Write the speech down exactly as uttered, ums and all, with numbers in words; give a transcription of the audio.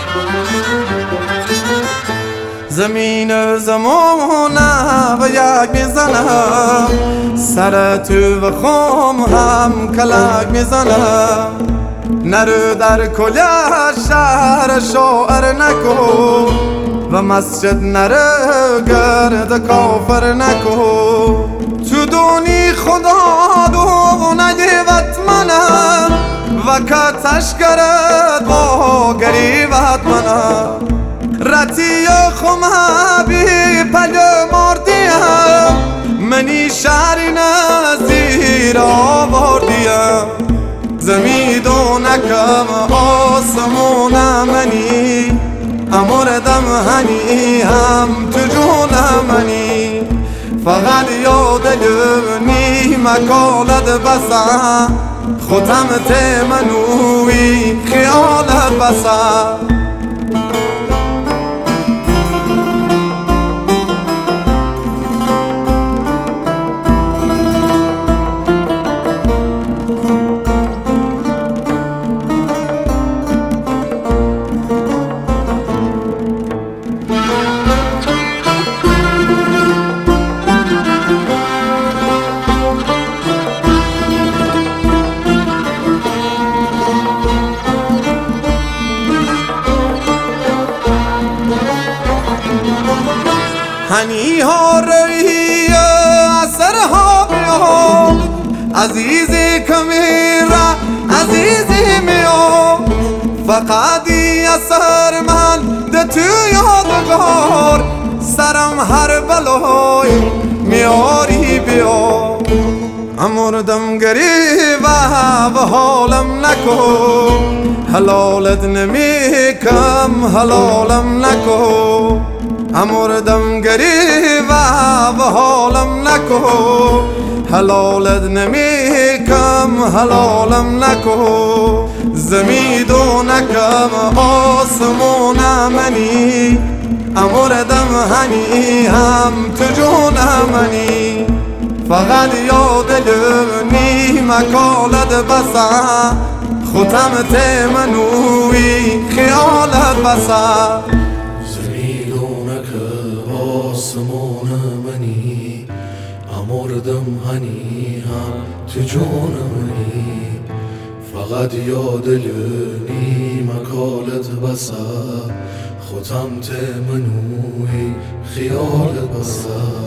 زمین و زمانه و یک میزنم، سر تو و خم هم کلک میزنم. نرو در کل شهر شاعر نکن و مسجد نرو گرد کافر نکن. تو دونی خدا دونه وطمنم و کتش گرد با گریبت منم. رتی خمه بی پل مردیم، منی شهری نزدیر آوردیم. زمیدونکم آسمون منی، امردم هنی هم تو جون منی. فقط یاد لبنی مکالت بسن، خودم تمنوی خیالت بسن. هنی ها روی اثر ها بیام، عزیزی کمیره عزیزی میام. فقط ی اثر من ده تو یادگار، سرم هر بلای میاری بیا. امردم گریبه و حالم نکن، حلالت نمیکم حلالم نکن. امردم گریبه و حالم نکن، حلالت نمیکم حلالم نکن. زمیدونکم آسمون منی، امردم هنی هم تو جون منی. فقط یاد لبنی مکالت بسن، خودم تمنوی خیالت بسن. آسمان منی، امردم هنی هم تو جون منی. فقط یاد لبنی مکالت بسن، خودم تمنوی خیالت بسن.